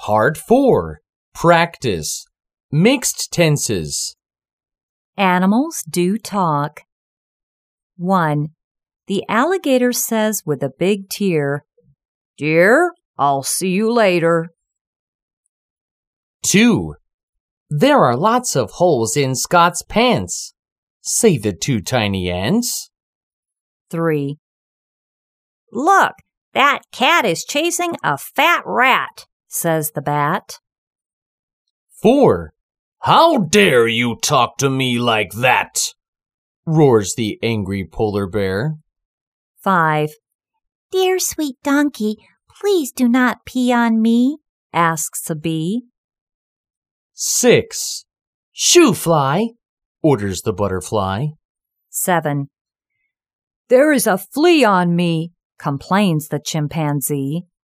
Part 4. Practice. Mixed tenses. Animals do talk. 1. The alligator says with a big tear, "Dear, I'll see you later." 2. There are lots of holes in Scott's pants, say the two tiny ants. 3. Look, that cat is chasing a fat rat, says the bat. 4. How dare you talk to me like that? Roars the angry polar bear. 5. Dear sweet donkey, please do not pee on me, asks a bee. 6. Shoo fly, orders the butterfly. 7. There is a flea on me, complains the chimpanzee.